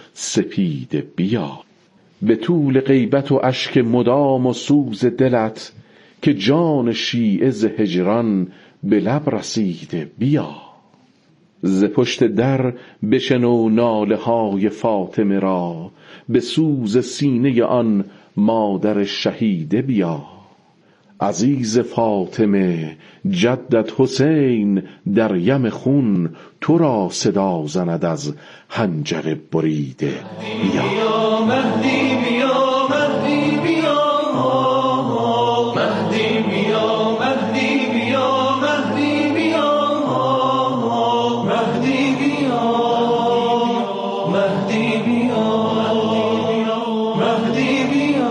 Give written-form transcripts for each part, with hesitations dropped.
سپیده بیا. به طول غیبت و اشک مدام و سوز دلت، که جان شیعه ز هجران به لب رسیده بیا. ز پشت در بشنو ناله های فاطمه را، به سوز سینه آن مادر شهیده بیا. عزیز فاطمه جدت حسین در یم خون، تو را صدا زند از حنجر بریده بیا. مهدی بیا، مهدی بیا، مهدی بیا، مهدی بیا، مهدی بیا، مهدی بیا، مهدی بیا، مهدی بیا،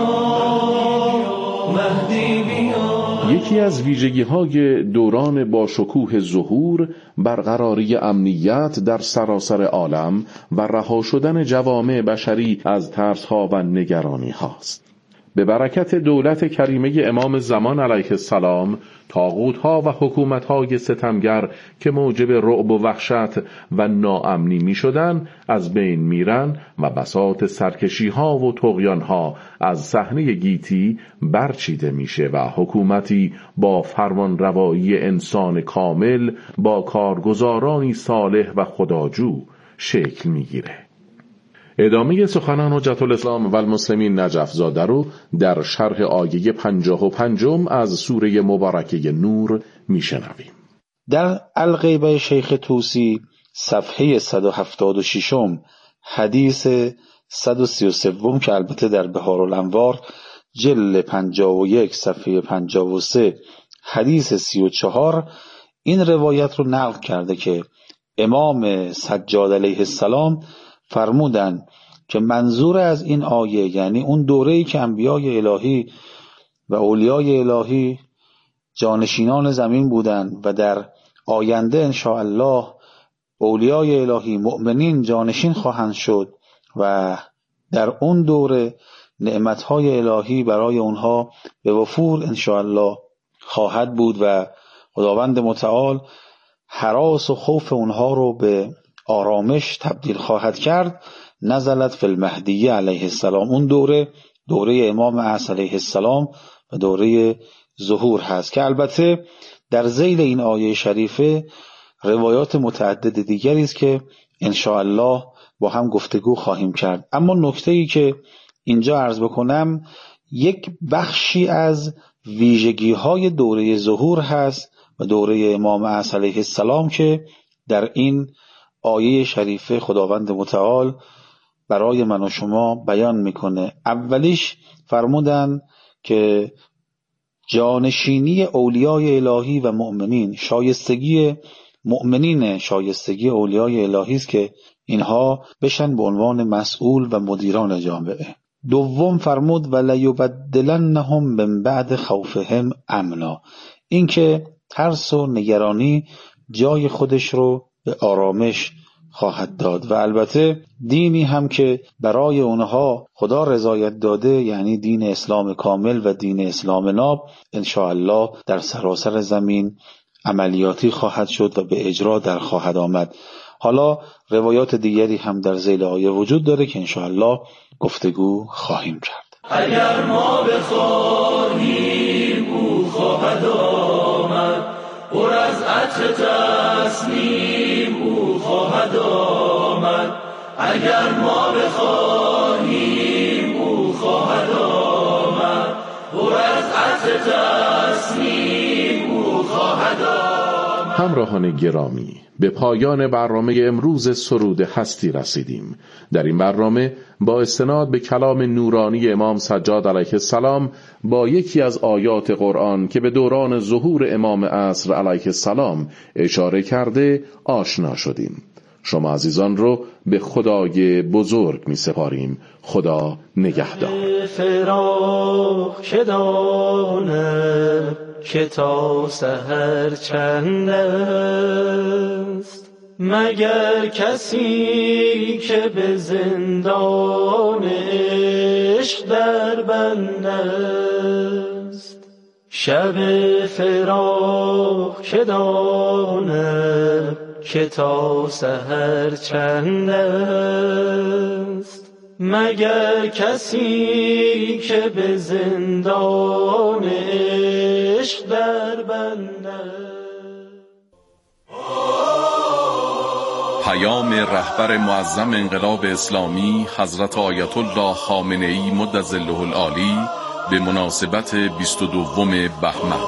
مهدی بیا. یکی از ویژگی‌های دوران با شکوه ظهور برقراری امنیت در سراسر عالم و رها شدن جوامع بشری از ترس‌ها و نگرانی‌هاست. به برکت دولت کریمه امام زمان علیه السلام، طاغوت‌ها و حکومت‌های ستمگر که موجب رعب و وحشت و ناامنی می‌شدند از بین میرن و بساط سرکشی‌ها و طغیان‌ها از صحنه گیتی برچیده میشه و حکومتی با فرمانروایی انسان کامل با کارگزارانی صالح و خداجو شکل میگیره. ادامه سخنان حجت الاسلام و المسلمین نجف زاده رو در شرح آیه 55 از سوره مبارکه نور میشنویم. در الغیبه شیخ طوسی صفحه 176 حدیث 133 که البته در بحارالانوار جلد 51 صفحه 53 حدیث 34 این روایت رو نقل کرده که امام سجاد علیه السلام فرمودن که منظور از این آیه، یعنی اون دوره‌ای که انبیای الهی و اولیای الهی جانشینان زمین بودند و در آینده انشاءالله اولیای الهی مؤمنین جانشین خواهند شد و در اون دوره نعمتهای الهی برای اونها به وفور انشاءالله خواهد بود و خداوند متعال هراس و خوف اونها رو به آرامش تبدیل خواهد کرد. نزلت فی المهدی علیه السلام، اون دوره امام عصر علیه السلام و دوره ظهور هست که البته در ذیل این آیه شریفه روایات متعدد دیگری است که انشاءالله با هم گفتگو خواهیم کرد. اما نکته‌ای که اینجا عرض بکنم یک بخشی از ویژگی‌های دوره ظهور هست و دوره امام عصر علیه السلام که در این آیه شریفه خداوند متعال برای من و شما بیان میکنه. اولیش فرمودن که جانشینی اولیای الهی و مؤمنین، شایستگی مؤمنین، شایستگی اولیای الهی است که اینها بشن به عنوان مسئول و مدیران جامعه. دوم فرمود ولیبدلنهم من بعد خوفهم امنا، اینکه ترس و نگرانی جای خودش رو به آرامش خواهد داد و البته دینی هم که برای اونها خدا رضایت داده، یعنی دین اسلام کامل و دین اسلام ناب، انشاءالله در سراسر زمین عملیاتی خواهد شد و به اجرا در خواهد آمد. حالا روایات دیگری هم در ذیل آیه وجود داره که انشاءالله گفتگو خواهیم کرد. اگر ما بخواهیم او خواهد آمد، پر از عطر تسلیم او خواهد آمد. اگر ما بخواهیم او خواهد آمد، پر از عطر تسلیم او خواهد آمد. همراهان گرامی، به پایان برنامه امروز سرود هستی رسیدیم. در این برنامه با استناد به کلام نورانی امام سجاد علیه السلام با یکی از آیات قرآن که به دوران ظهور امام عصر علیه السلام اشاره کرده آشنا شدیم. شما عزیزان رو به خدای بزرگ می سپاریم. خدا نگهدار. فراق که دانم که تا سحر چند است، مگر کسی که به زندان عشق در بند است. شب فراق که دانم که تا سحر چند است، مگر کسی که به زندان عشق در بندد. پیام رهبر معظم انقلاب اسلامی حضرت آیت الله خامنه‌ای مدظله العالی به مناسبت 22 بهمن.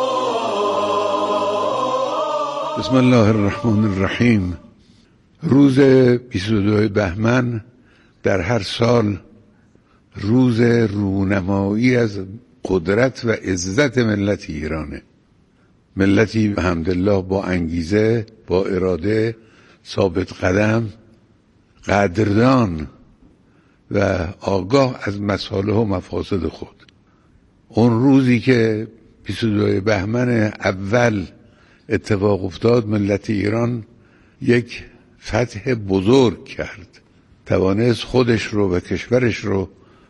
بسم الله الرحمن الرحیم. روز 22 بهمن در هر سال روز رونمایی از قدرت و عزت ملت ایرانه. ملتی الحمدلله با انگیزه، با اراده، ثابت قدم، قدردان و آگاه از مصالح و مفاسد خود. اون روزی که 22 بهمن اول اتفاق افتاد، ملت ایران یک فتح بزرگ کرد، توانست خودش رو و کشورش رو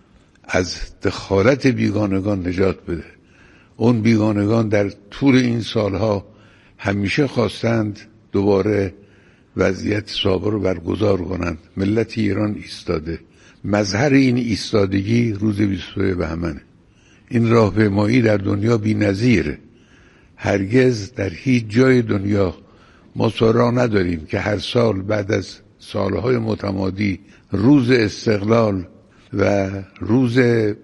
از دخالت بیگانگان نجات بده. اون بیگانگان در طول این سالها همیشه خواستند دوباره وضعیت سابق رو برگزار کنند. ملت ایران ایستاده. مظهر این ایستادگی روز 22 بهمنه. این راهپیمایی در دنیا بی‌نظیره. هرگز در هیچ جای دنیا ما راه نداریم که هر سال بعد از سالهای متمادی روز استقلال و روز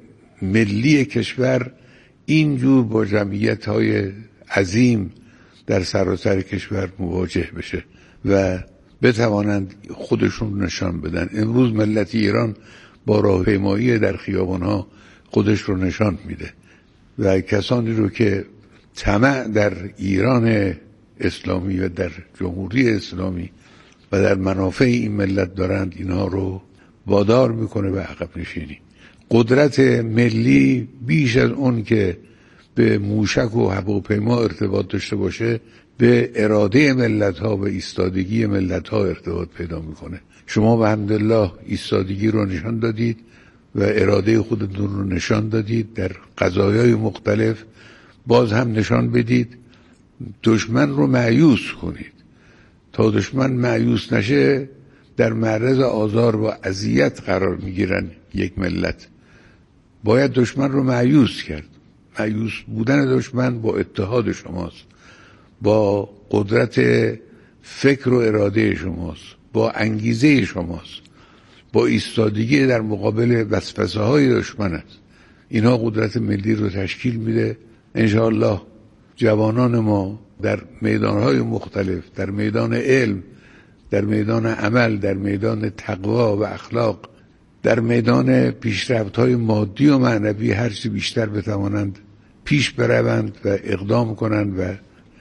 ملی کشور اینجور با جمعیت‌های عظیم در سراسر کشور مواجه بشه و بتوانند خودشون نشان بدن. امروز ملت ایران با راهپیمایی در خیابان‌ها خودش رو نشان میده و کسانی رو که طمع در ایران اسلامی و در جمهوری اسلامی و در منافع این ملت دارند، اینها رو وادار میکنه به عقب نشینی. قدرت ملی بیش از اون که به موشک و هواپیما ارتباط داشته باشه، به اراده ملت ها و ایستادگی ملت ها ارتباط پیدا میکنه. شما به الحمدلله ایستادگی رو نشان دادید و اراده خودتون رو نشان دادید در قضایای مختلف. باز هم نشان بدید، دشمن رو مایوس کنید. تا دشمن مایوس نشه در معرض آزار و اذیت قرار میگیرن یک ملت. باید دشمن رو مایوس کرد. مایوس بودن دشمن با اتحاد شماست، با قدرت فکر و اراده شماست، با انگیزه شماست، با ایستادگی در مقابل وسوسه های دشمن است. اینها قدرت ملی رو تشکیل میده. انشاءالله جوانان ما در میدانهای مختلف، در میدان علم، در میدان عمل، در میدان تقوا و اخلاق، در میدان پیشرفت‌های مادی و معنوی هرچی بیشتر بتوانند پیش بروند و اقدام کنند و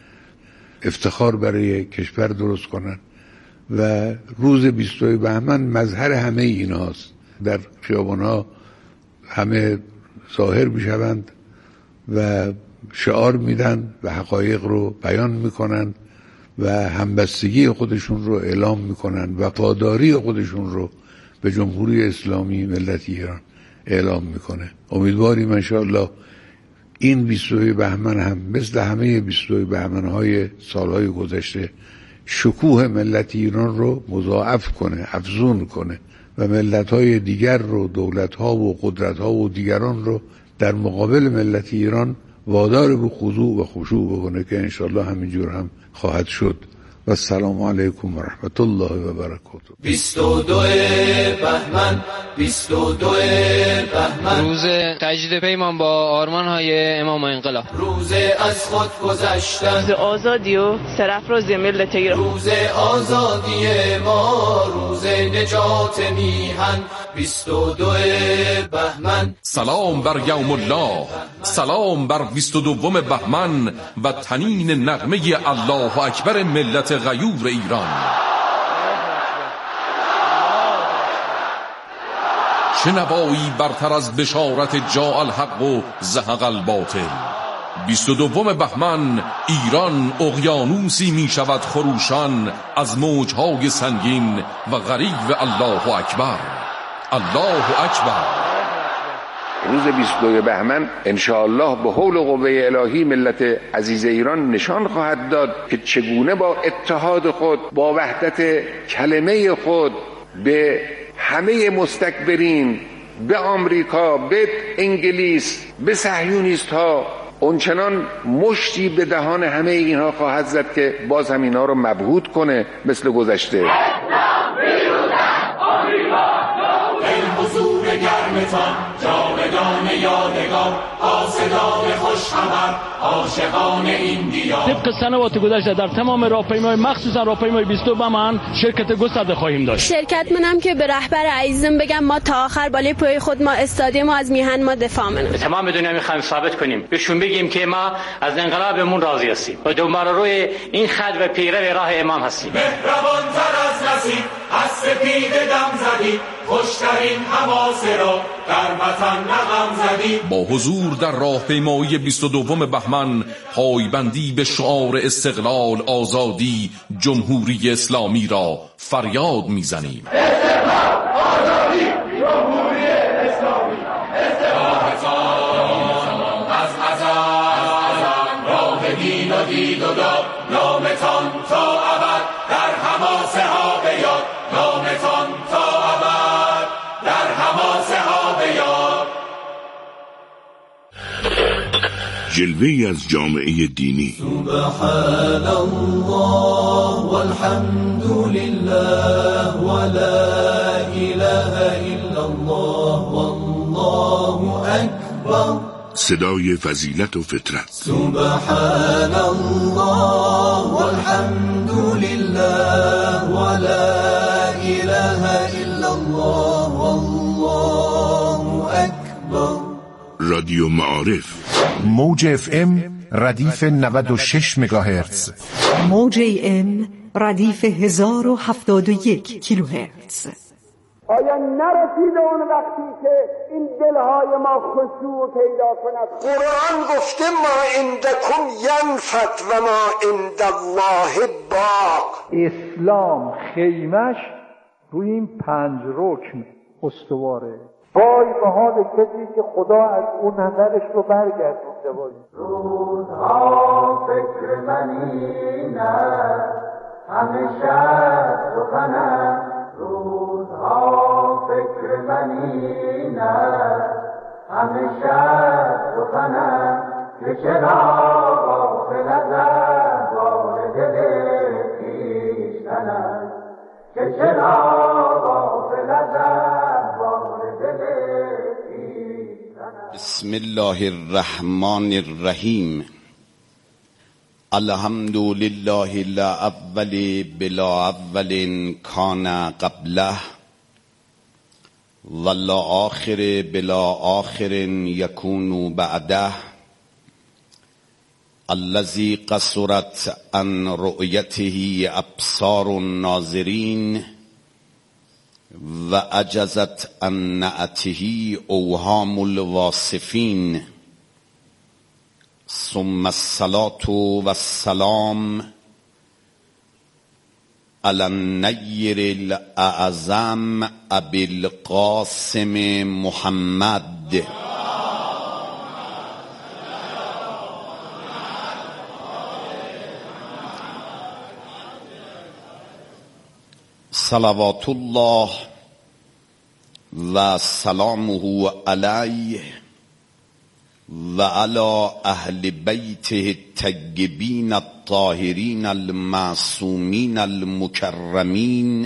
افتخار برای کشور درست کنند. و روز 22 بهمن مظهر همه ایناست. در خیابان‌ها همه ظاهر میشوند و شعار میدن و حقایق رو بیان میکنن و همبستگی خودشون رو اعلام میکنن، وفاداری خودشون رو به جمهوری اسلامی ملت ایران اعلام میکنه. امیدواریم انشاءالله این 22 بهمن هم مثل همه 22 بهمن‌های سالهای گذشته شکوه ملت ایران رو مضاعف کنه، افزون کنه و ملت‌های دیگر رو، دولت‌ها و قدرت‌ها و دیگران رو در مقابل ملت ایران وادار به خضوع و خشوع بکنه که انشاءالله همینجور هم خواهد شد. و السلام علیکم و رحمت الله و برکاته. 22 بهمن 22 بهمن، روز تجدید پیمان با آرمان‌های امام انقلاب، روز از خود گذشتن، روز آزادی و سرافرازی ملت ایران، روز آزادی ما، روز نجات میهن. 22 بهمن، سلام بر یوم الله، سلام بر 22 بهمن و تنین نغمه الله اکبر ملت غیور ایران. چه نوایی برتر از بشارت جاء الحق و زهق الباطل. 22 بهمن ایران اقیانوسی می شود خروشان از موجهای سنگین و غریو الله اکبر. الله اکبر. روز 22 بهمن انشاءالله به حول و قوه الهی ملت عزیز ایران نشان خواهد داد که چگونه با اتحاد خود، با وحدت کلمه خود به همه مستکبرین به آمریکا، به انگلیس، به صهیونیست ها اونچنان مشتی به دهان همه اینها خواهد زد که باز هم اینها رو مبهوت کنه مثل گذشته. حضور گرمتان جاودان یادگار، قاصدان خوشخبر، عاشقان این دیار. طبق سنوات گذشته در تمام راهپیمایی مخصوصا راهپیمای 22 من شرکت گسترده خواهیم داشت. شرکت منم که به رهبر عزیزم بگم ما تا آخر بالای پای خود ما استادیم و از میهن ما دفاع منیم. تمام دنیا میخوایم ثابت کنیم، بهشون بگیم که ما از انقلابمون راضی هستیم و دوباره روی این خط و پیرو راه امام هستیم. مهربان تر از نصیب از سپید دم زدی، خوشترین حماسه را در وطن نغم زدی. با حضور در راهپیمایی 22 بهمن پایبندی به شعار استقلال، آزادی، جمهوری اسلامی را فریاد میزنیم. استقلال، آزادی، جمهوری اسلامی. از ازل راه دین و دید و داد، نامتان تا ابد در حماسه ها بیاد، نامتان تا ابد در حماسه ها بیاد. جلوه‌ای از جامعه دینی. سبحان الله والحمد لله ولا اله الا الله والله اکبر. صدای فضیلت و فطرت. سبحان الله والحمد لله ولا اله الا الله والله اکبر. رادیو معارف. موج FM ردیف 96 مگاهرتز، موج AM ردیف 1071 کیلوهرتز. آیا نرسیده اون وقتی که این دلهای ما خشوع پیدا کند؟ قرآن گفته ما عندکم ینفد و ما عند الله باق. اسلام خیمش روی این 5 رکن استواره. وای به حال کسی که خدا از اون نظرش رو برگردونده. وای روزها فکر من این است، همه شب سخنم. روزها فکر من این است، همه شب سخنم. که چرا غافل از احوال دل خویشتنم، که چرا غافل از احوال دل خویشتنم. بسم الله الرحمن الرحیم. الحمد لله لا اول بلا اول کان قبله ولا آخر بلا آخر یکون بعده، الذی قصرت عن رؤیته ابصار الناظرین و عجزت عن نعته اوهام الواصفین، ثم الصلاة والسلام علی النیر الاعظم ابی القاسم محمد صلوات الله و سلامه علیه و علی اهل بیته الطیبین الطاهرین المعصومین المکرمین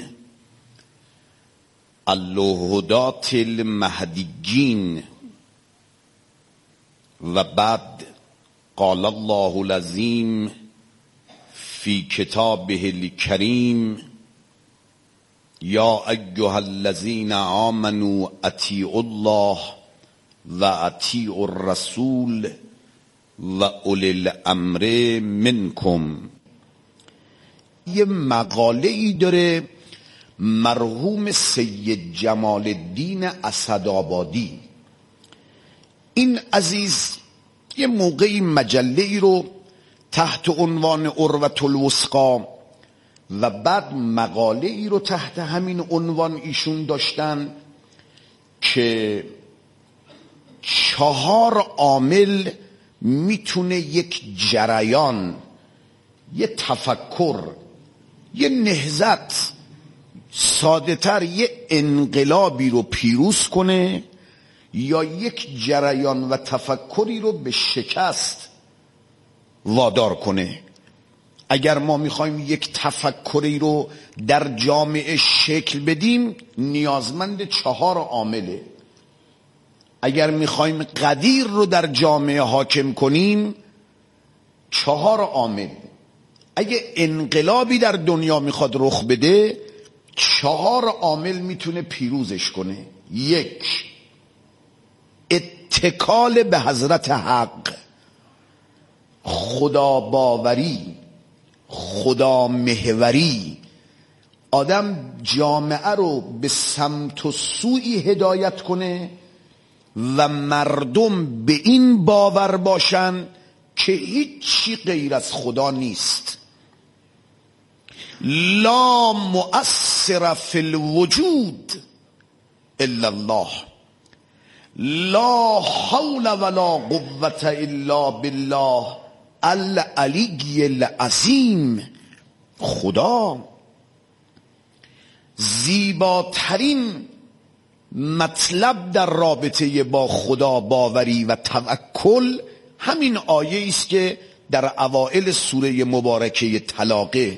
الهداة المهدیین. و بعد قال الله العظیم فی کتابه الکریم یا ایها الذین آمنوا اطیعوا الله و اطیعوا الرسول و اولی الامر منکم. یه مقاله ای داره مرحوم سید جمال الدین اسدآبادی. این عزیز یه موقعی مجله ای رو تحت عنوان عروة الوثقی و بعد مقاله ای رو تحت همین عنوان ایشون داشتن که 4 عامل میتونه یک جریان، یه تفکر، یه نهضت، ساده تر یه انقلابی رو پیروز کنه یا یک جریان و تفکری رو به شکست وادار کنه؟ اگر ما میخوایم یک تفکری رو در جامعه شکل بدیم نیازمند 4 عامله. اگر میخوایم قدیر رو در جامعه حاکم کنیم 4 عامل. اگه انقلابی در دنیا میخواد رخ بده 4 عامل میتونه پیروزش کنه. 1، اتکال به حضرت حق، خدا باوری، خدا محوری. آدم جامعه رو به سمت و سوی هدایت کنه و مردم به این باور باشن که هیچی غیر از خدا نیست. لا مؤثر فی الوجود الا الله، لا حول ولا قوة الا بالله العلی العظیم. خدا زیباترین مطلب در رابطه با خدا باوری و توکل همین آیه است که در اوائل سوره مبارکه طلاقه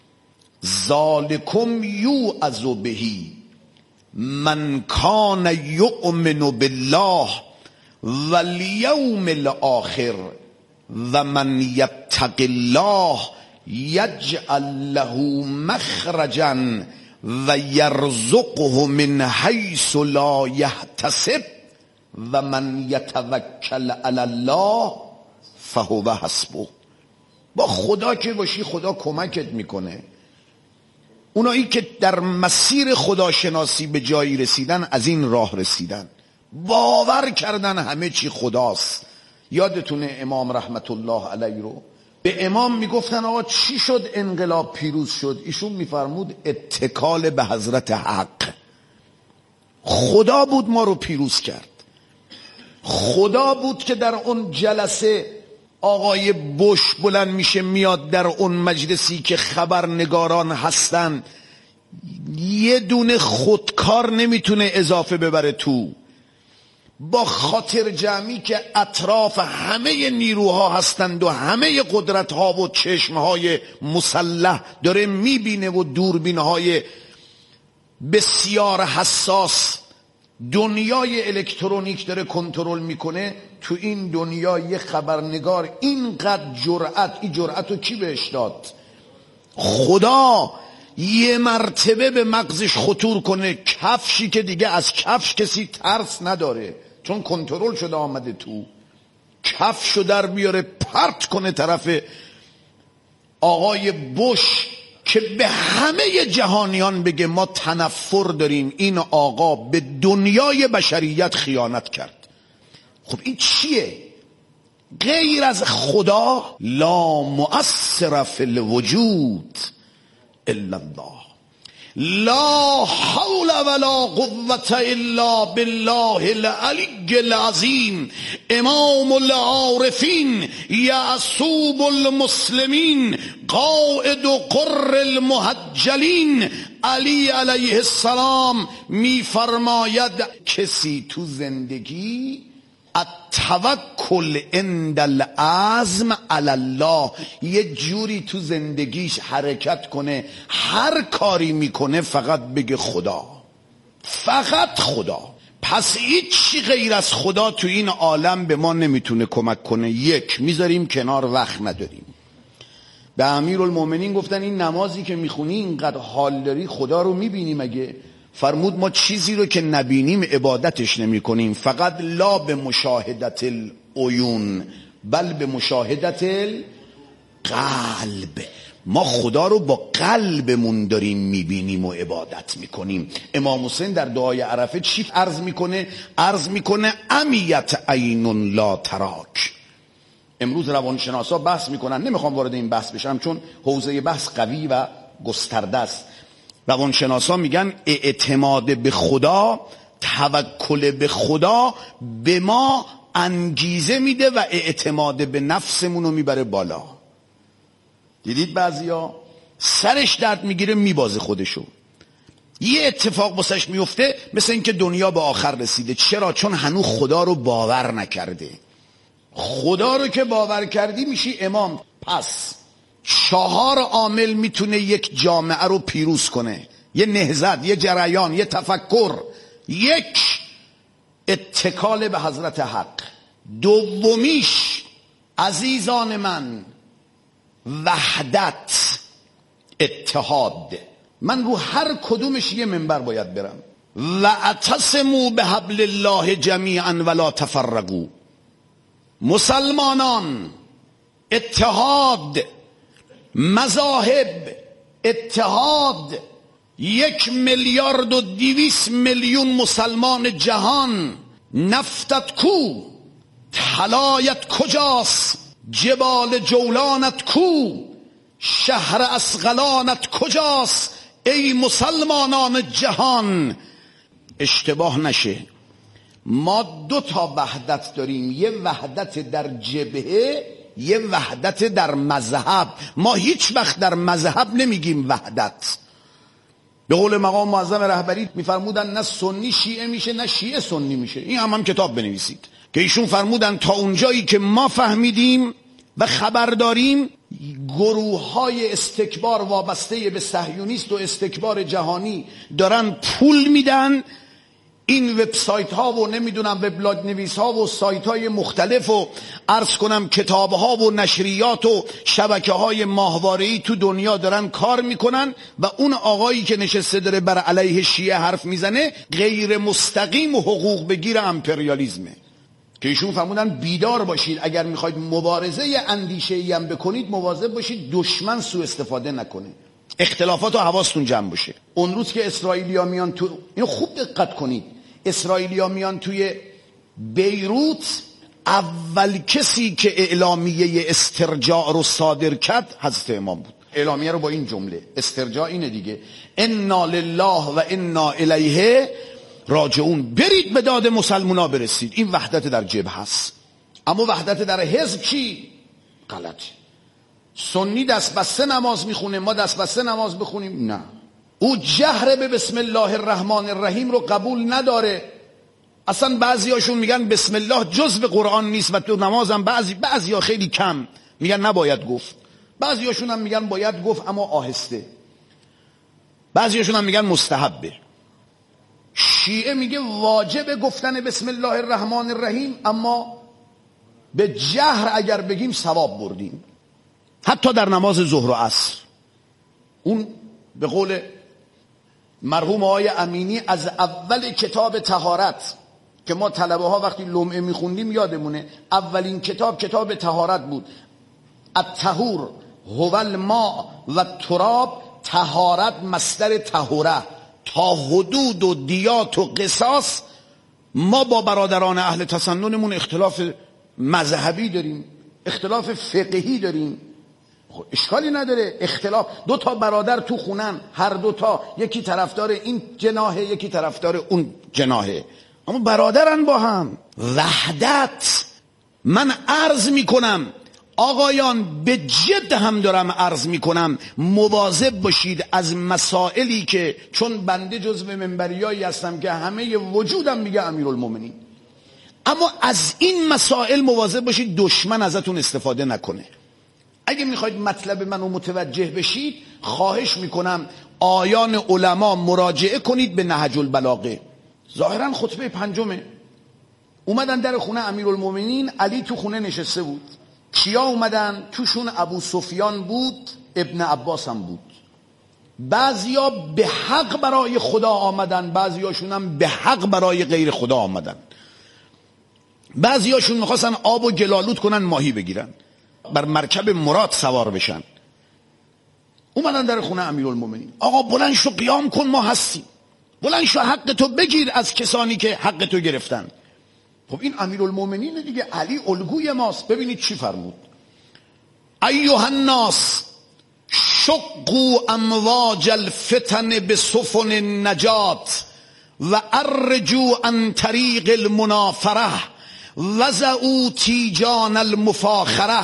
ذالکم یوعظ بهی من کان یؤمن بالله والیوم الاخر و من یتق الله یجعل له مخرجا و یرزقه من حیث لا یحتسب و من یتوکل علی الله فهو حسبه. با خدا که باشی خدا کمکت میکنه. اونایی که در مسیر خداشناسی به جایی رسیدن از این راه رسیدن، باور کردن همه چی خداست. یادتونه امام رحمت الله علیه رو به امام میگفتن آقا چی شد انقلاب پیروز شد؟ ایشون میفرمود اتکال به حضرت حق. خدا بود ما رو پیروز کرد. خدا بود که در اون جلسه آقای بوش بلند میشه میاد در اون مجلسی که خبرنگاران هستن، یه دونه خودکار نمیتونه اضافه ببره تو، با خاطر جمعی که اطراف همه نیروها هستند و همه قدرتها و چشمهای مسلح داره میبینه و دوربینهای بسیار حساس دنیای الکترونیک داره کنترل میکنه. تو این دنیا یه خبرنگار اینقدر این جرأت رو کی بهش داد؟ خدا. یه مرتبه به مغزش خطور کنه کفشی که دیگه از کفش کسی ترس نداره چون کنترل شده آمده تو، کفشو در بیاره پرت کنه طرف آقای بوش که به همه جهانیان بگه ما تنفر داریم، این آقا به دنیای بشریت خیانت کرد. خب این چیه؟ غیر از خدا لا مؤثر فی الوجود الا الله، لا حول ولا قوة الا بالله العلی العظیم. امام العارفین یعصوب المسلمین قائد قر المحجلین علی علیه السلام میفرماید کسی تو زندگی التوکل عند العزم علی الله، یه جوری تو زندگیش حرکت کنه هر کاری میکنه فقط بگه خدا، فقط خدا. پس هیچی غیر از خدا تو این عالم به ما نمیتونه کمک کنه. یک میذاریم کنار، وقت نداریم. به امیرالمومنین گفتن این نمازی که میخونی اینقدر حال داری خدا رو میبینی مگه؟ فرمود ما چیزی رو که نبینیم عبادتش نمی کنیم، فقط لا به مشاهدت العیون بل به مشاهدت القلب. ما خدا رو با قلبمون داریم میبینیم و عبادت میکنیم. امام حسین در دعای عرفه چی عرض میکنه؟ عرض میکنه امیت عین لا تراک. امروز روانشناسا بحث میکنن، نمیخوام وارد این بحث بشم چون حوزه بحث قوی و گسترده است. روانشناسا میگن اعتماد به خدا، توکل به خدا به ما انگیزه میده و اعتماد به نفسمون رو میبره بالا. دیدید بعضیا سرش درد میگیره میبازه خودشو، یه اتفاق واسش میفته مثل اینکه دنیا به آخر رسیده. چرا؟ چون هنوز خدا رو باور نکرده. خدا رو که باور کردی میشی امام. پس 4 عامل میتونه یک جامعه رو پیروز کنه: یه نهضت، یه جریان، یه تفکر. 1 اتکال به حضرت حق. 2میش عزیزان من وحدت، اتحاد. من رو هر کدومش یه منبر باید برم. واعتصموا بحبل الله جمیعا ولا تفرقوا. مسلمانان اتحاد، مذاهب اتحاد. 1,200,000,000 مسلمان جهان. نفتت کو؟ طلایت کجاست؟ جبال جولانت کو؟ شهر اسقلانت کجاست؟ ای مسلمانان جهان. اشتباه نشه، ما 2 وحدت داریم: یه وحدت در جبهه، یه وحدت در مذهب. ما هیچ وقت در مذهب نمیگیم وحدت. به قول مقام معظم رهبری میفرمودن نه سنی شیعه میشه نه شیعه سنی میشه. این هم کتاب بنویسید که ایشون فرمودن تا اونجایی که ما فهمیدیم و خبر داریم، گروه های استکبار وابسته به صهیونیست و استکبار جهانی دارن پول میدن این وبسایت ها و نمیدونم وبلاگ نویس ها و سایت های مختلف و عرض کنم کتاب ها و نشریات و شبکه های ماهواره‌ای تو دنیا دارن کار میکنن و اون آقایی که نشسته داره بر علیه شیعه حرف میزنه غیر مستقیم و حقوق بگیر امپریالیزمه. که ایشون فرمودن بیدار باشید، اگر میخواید مبارزه اندیشه‌ای هم بکنید مواظب باشید دشمن سوء استفاده نکنه. اختلافات رو حواستون جمع باشه. اون روز که اسرائیلیا میان تو، اینو خوب دقت کنید، اسرائیلیا میان توی بیروت، اول کسی که اعلامیه استرجاع رو صادر کرد حضرت امام بود. اعلامیه رو با این جمله، استرجاع اینه دیگه: انا لله و انا الیه راجعون. برید به داد مسلمونا برسید. این وحدت در جبهه هست. اما وحدت در حزب چی؟ غلطه. سنی دست بسته نماز میخونه، ما دست بسته نماز بخونیم؟ نه. او جهر به بسم الله الرحمن الرحیم رو قبول نداره. اصلا بعضیاشون میگن بسم الله جزء قرآن نیست و تو نمازم بعضیا خیلی کم میگن نباید گفت. بعضیاشون هم میگن باید گفت اما آهسته. بعضیاشون هم میگن مستحبه. شیعه میگه واجب گفتن بسم الله الرحمن الرحیم، اما به جهر اگر بگیم ثواب بردیم. حتی در نماز ظهر و عصر. اون به قول مرحوم آقای امینی از اول کتاب طهارت که ما طلبه ها وقتی لمعه میخوندیم یادمونه، اولین کتاب طهارت بود. الطهور هو الماء و تراب. طهارت مصدر طهوره. تا حدود و دیات و قصاص ما با برادران اهل تسننمون اختلاف مذهبی داریم، اختلاف فقهی داریم. خب اشکالی نداره. اختلاف، 2 برادر تو خونن، هر 2 یکی طرفدار این جناحه یکی طرفدار اون جناحه، اما برادرن با هم. وحدت. من عرض میکنم آقایان، به جد هم دارم عرض میکنم، مواظب باشید از مسائلی که، چون بنده جزو منبریایی هستم که همه وجودم میگه امیرالمومنین، اما از این مسائل مواظب باشید دشمن ازتون استفاده نکنه. اگه میخواید مطلب منو متوجه بشید، خواهش میکنم آیان علما مراجعه کنید به نهج البلاغه. ظاهرا خطبه 5 اومدن در خونه امیرالمومنین، علی تو خونه نشسته بود. کیا اومدن؟ توشون ابو سفیان بود، ابن عباس هم بود. بعضیا به حق برای خدا آمدن، بعضیاشون هم به حق برای غیر خدا آمدن. بعضیاشون میخواستن آب و گلالود کنن ماهی بگیرن، بر مرکب مراد سوار بشن. اومدن در خونه امیرالمومنین. آقا بلند شو قیام کن، ما هستیم، بلند شو حق تو بگیر از کسانی که حق تو گرفتن. خب این امیرالمومنین دیگه، علی الگوی ماست. ببینید چی فرمود: ایها الناس شقوا امواج الفتن بسفن النجات و ارجوا عن طریق المنافره وضعوا تیجان المفاخره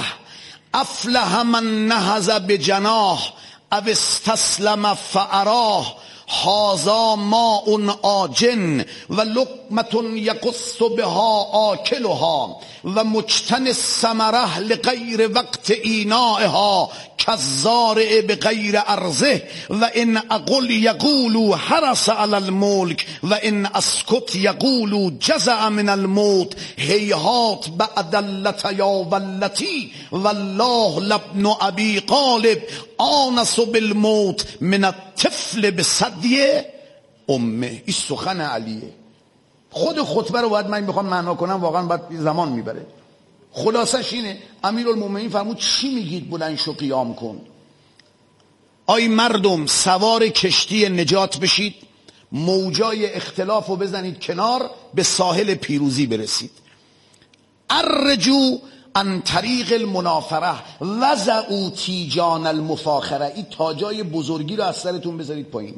افلح من نهض بجناح او استسلم فاراه هذا ماء آجن و لقمة یقص بها آکلها و مجتن الثمره لغیر وقت اینائها کالزارع بغیر ارضه و ان اقل یقول حرس علی الملک و ان اسکت یقول جزع من الموت هیهات بعد اللتیا واللتی والله لابن ابی غالب آنس بالموت من الطفل بثدی امه. این سخن علیه. خود خطبه رو باید من بخوام معنا کنم واقعا باید زمان میبره. خلاصش اینه امیرالمومنین فرمود چی میگید بلند شو قیام کن. آی مردم سوار کشتی نجات بشید، موجای اختلاف رو بزنید کنار، به ساحل پیروزی برسید. الرجو عن طریق المنافره وضعوا تیجان المفاخره. این تاجای بزرگی رو از سرتون بذارید پایین.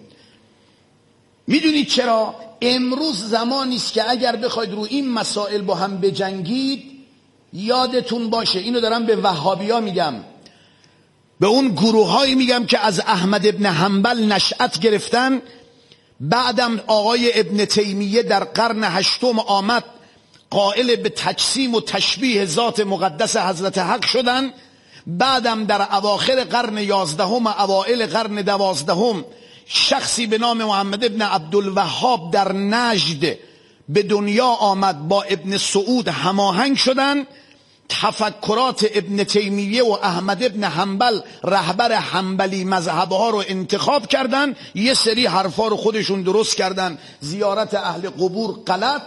میدونید چرا؟ امروز زمانی است که اگر بخواید رو این مسائل با هم بجنگید، یادتون باشه، اینو دارم به وهابیا میگم، به اون گروهایی میگم که از احمد ابن حنبل نشأت گرفتن، بعدم آقای ابن تیمیه در قرن هشتم آمد قائل به تجسیم و تشبیه ذات مقدس حضرت حق شدن، بعدم در اواخر قرن 11 اوائل قرن 12 شخصی به نام محمد ابن عبدالوهاب در نجد به دنیا آمد، با ابن سعود هماهنگ شدن، تفکرات ابن تیمیه و احمد ابن حنبل رهبر حنبلی مذهبها رو انتخاب کردن، یه سری حرفا رو خودشون درست کردن، زیارت اهل قبور غلط،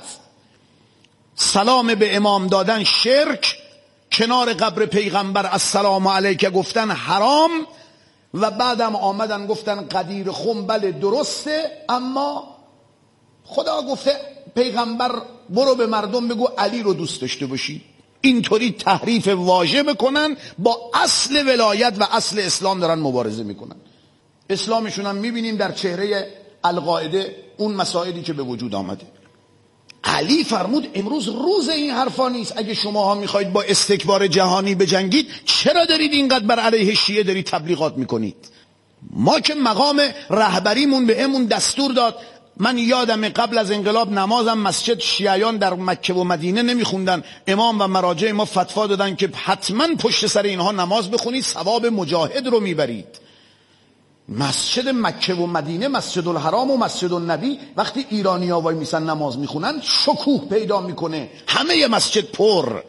سلام به امام دادن شرک، کنار قبر پیغمبر السلام علیک گفتن حرام، و بعدم آمدن گفتن قدیر خم بله درسته، اما خدا گفته پیغمبر برو به مردم بگو علی رو دوست داشته باشی. اینطوری تحریف واژه بکنن، با اصل ولایت و اصل اسلام دارن مبارزه میکنن. اسلامشون هم میبینیم در چهره القاعده اون مسائلی که به وجود آمده. علی فرمود امروز روز این حرفا نیست. اگه شماها میخواید با استکبار جهانی بجنگید، چرا دارید اینقدر بر علیه شیعه دارید تبلیغات میکنید؟ ما که مقام رهبریمون به امون دستور داد. من یادم قبل از انقلاب نمازم مسجد شیعیان در مکه و مدینه نمیخوندن، امام و مراجع ما فتوا دادن که حتما پشت سر اینها نماز بخونید، ثواب مجاهد رو میبرید. مسجد مکه و مدینه، مسجد الحرام و مسجد النبی، وقتی ایرانی‌ها وای میسن نماز میخونن شکوه پیدا میکنه، همه مسجد پر.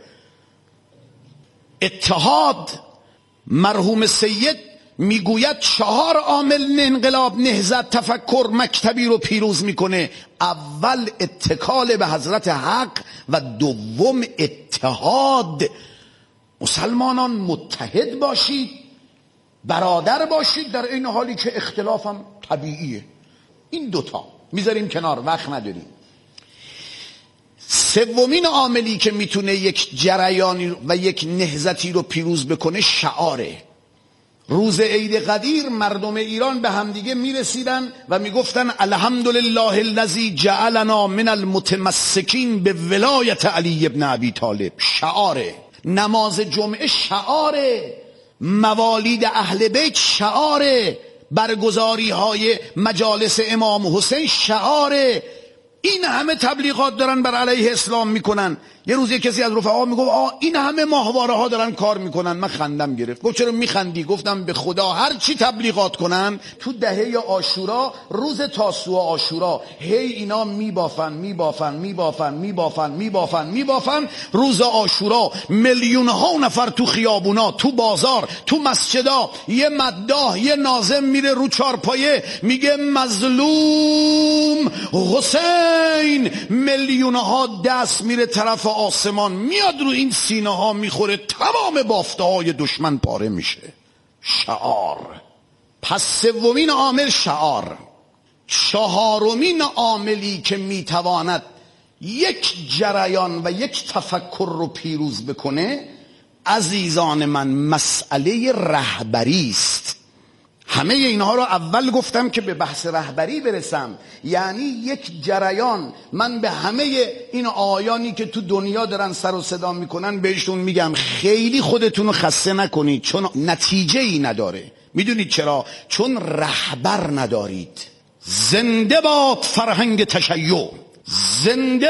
اتحاد. مرحوم سید میگوید 4 عامل انقلاب، نهضت، تفکر، مکتبی رو پیروز میکنه. اول اتکال به حضرت حق و دوم اتحاد. مسلمانان متحد باشید، برادر باشید، در این حالی که اختلاف هم طبیعیه. این دوتا میذاریم کنار، وقت نداریم. سومین عاملی که میتونه یک جریانی و یک نهضتی رو پیروز بکنه شعاره. روز عید قدیر مردم ایران به همدیگه میرسیدن و میگفتن الحمدلله الذی جعلنا من المتمسکین به ولایت علی ابن ابی طالب. شعاره. نماز جمعه شعاره، موالید اهل بیت شعاره، برگزاری های مجالس امام حسین شعاره. این همه تبلیغات دارن بر علیه اسلام میکنن. یه روز کسی از رفقا میگفت این همه ماهواره ها دارن کار میکنن. من خندم گرفت. گفت چرا میخندی؟ گفتم به خدا هر چی تبلیغات کنن تو دهه عاشورا، روز تاسوعا عاشورا، هی اینا میبافن. روز عاشورا میلیون ها نفر تو خیابونا، تو بازار، تو مسجدا، یه مداح، یه ناظم میره رو چارپایه میگه مظلوم حسین، میلیون ها دست میره طرف آسمان، میاد رو این سینه ها میخوره، تمام بافته های دشمن پاره میشه. شعار. پس سومین عامل شعار. چهارمین عاملی که میتواند یک جریان و یک تفکر رو پیروز بکنه، عزیزان من، مسئله رهبری است. همه اینها رو اول گفتم که به بحث رهبری برسم. یعنی یک جریان. من به همه این آیانی که تو دنیا دارن سر و صدا میکنن بهشون میگم خیلی خودتون رو خسته نکنید، چون نتیجه ای نداره. میدونید چرا؟ چون رهبر ندارید. زنده باد فرهنگ تشیع، زنده